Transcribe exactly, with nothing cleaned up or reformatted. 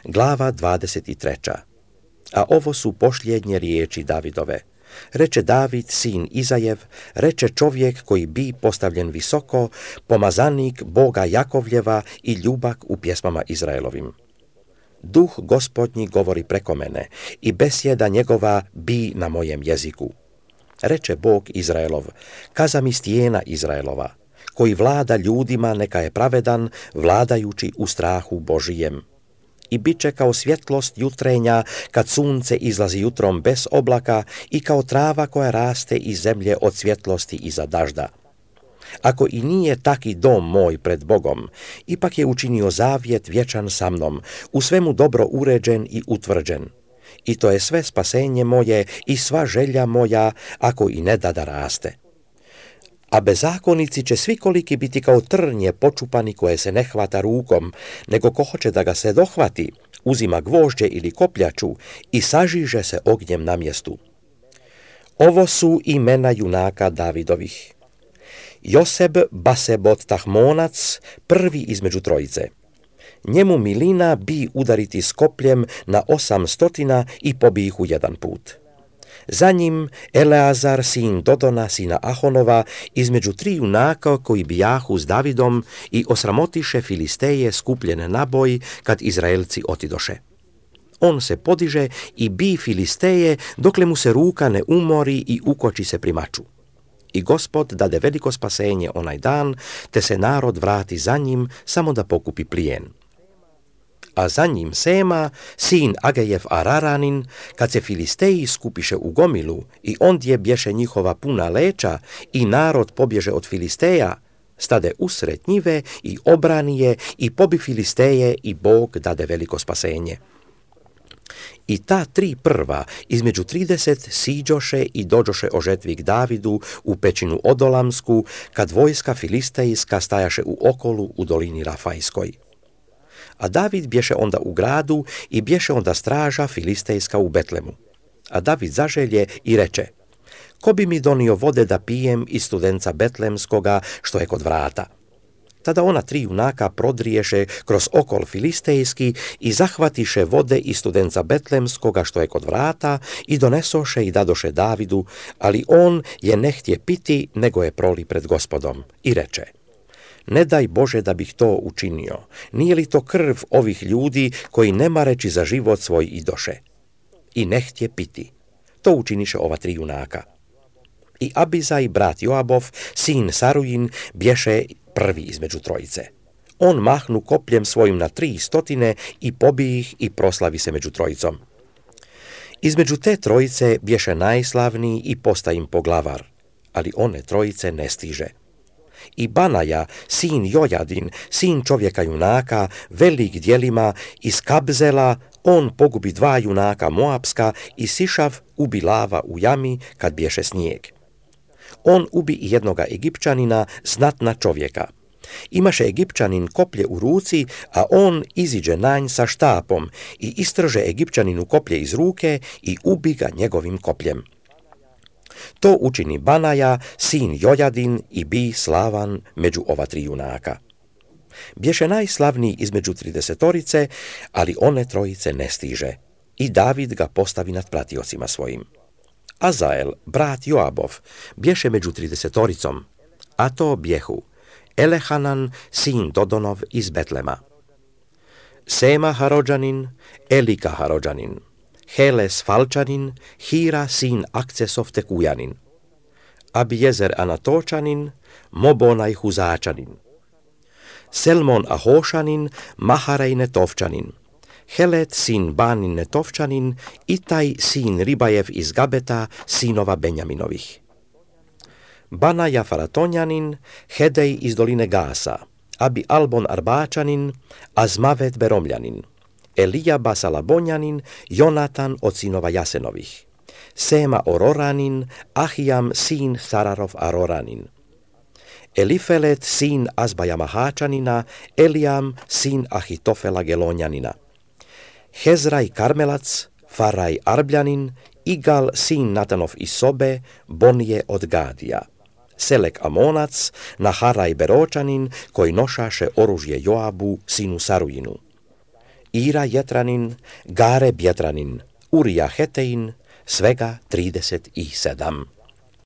glava dvadeset tri. A ovo su posljednje riječi Davidove. Reče David, sin Izajev, reče čovjek koji bi postavljen visoko, pomazanik Boga Jakovljeva i ljubak u pjesmama Izraelovim. Duh Gospodnji govori preko mene i besjeda njegova bi na mojem jeziku. Reče Bog Izraelov, kaza mi stijena Izraelova, koji vlada ljudima neka je pravedan, vladajući u strahu Božijem. I bit će kao svjetlost jutrenja kad sunce izlazi jutrom bez oblaka i kao trava koja raste iz zemlje od svjetlosti iza dažda. Ako i nije taki dom moj pred Bogom, ipak je učinio zavjet vječan sa mnom, u svemu dobro uređen i utvrđen. I to je sve spasenje moje i sva želja moja, ako i ne da da raste. A bezakonici će svi koliki biti kao trnje počupani koje se ne hvata rukom, nego ko hoće da ga se dohvati, uzima gvožđe ili kopljaču i sažiže se ognjem na mjestu. Ovo su imena junaka Davidovih. Joseb Basebot Tahmonac, prvi između trojice. Njemu milina bi udariti s kopljem na osam stotina i pobi ih u jedan put. Za njim Eleazar, sin Dodona, sina Ahonova, između tri junaka koji bijahu s Davidom i osramotiše Filisteje skupljene na boj kad Izraelci otidoše. On se podiže i bi Filisteje dokle mu se ruka ne umori i ukoči se pri maču. I Gospod dade veliko spasenje onaj dan, te se narod vrati za njim samo da pokupi plijen. A za njim Sema, sin Agejev Araranin, kad se Filisteji skupiše u gomilu i ondje bješe njihova puna leća i narod pobježe od Filisteja, stade usred njive i obrani je i pobi Filisteje i Bog dade veliko spasenje. I ta tri prva između trideset siđoše i dođoše o žetvi k Davidu u pećinu Odolamsku, kad vojska Filistejska stajaše u okolu u dolini Rafajskoj. A David bješe onda u gradu i bješe onda straža Filistejska u Betlemu. A David zaželje i reče, ko bi mi donio vode da pijem iz studenca Betlemskoga što je kod vrata? Tada ona tri junaka prodriješe kroz okol Filistejski i zahvatiše vode iz studenca Betlemskoga što je kod vrata i donesoše i dadoše Davidu, ali on je ne htje piti, nego je proli pred Gospodom i reče, ne daj Bože da bih to učinio, nije li to krv ovih ljudi koji ne mareći za život svoj idoše? I ne htje piti. To učiniše ova tri junaka. I Abizaj, brat Joabov, sin Sarujin, bješe prvi između trojice. On mahnu kopljem svojim na tri stotine i pobije ih i proslavi se među trojicom. Između te trojice bješe najslavniji i posta im poglavar, ali one trojice ne stiže. I Banaja, sin Jojadin, sin čovjeka junaka, velik djelima, iz Kabzela, on pogubi dva junaka Moabska i Sišav ubi lava u jami kad bješe snijeg. On ubi i jednoga Egipćanina, znatna čovjeka. Imaše Egipćanin koplje u ruci, a on iziđe na nj sa štapom i istrže Egipćaninu koplje iz ruke i ubi ga njegovim kopljem. To učini Banaja, sin Jojadin i bi slavan među ova tri junaka. Bješe najslavniji između tridesetorice, ali one trojice ne stiže. I David ga postavi nad pratiocima svojim. Azael, brat Joabov, bješe među tridesetoricom, a to bjehu Elehanan, sin Dodonov iz Betlema, Sema Harodžanin, Elika Harodžanin, Heles Falčanin, Hira, sin Akcesov Tekujanin, Abijezer Anatočanin, Mobonaj Huzačanin, Selmon Ahošanin, Maharej Netovčanin, Helet, sin Banin Netovčanin, Itaj, sin Ribajev iz Gabeta, sinova Benjaminovih. Banaja Faratonjanin, Hedej iz doline Gasa, Abi Albon Arbačanin, Azmavet Beromljanin, Elija Basalabonjanin, Jonatan od sinova Jasenovih, Sema Ororanin, Ahijam, sin Sararov Aroranin, Elifelet, sin Azbaja Mahačanina, Elijam, sin Ahitofela Gelonjanina, Hezraj Karmelac, Faraj Arbljanin, Igal, sin Natanov iz Sobe, Bonije od Gadija, Selek Amonac, Naharaj Beročanin, koji nošaše oružje Joabu, sinu Sarujinu. Ira Jetranin, Gareb Jetranin, Urija Hetein, svega trideset sedam.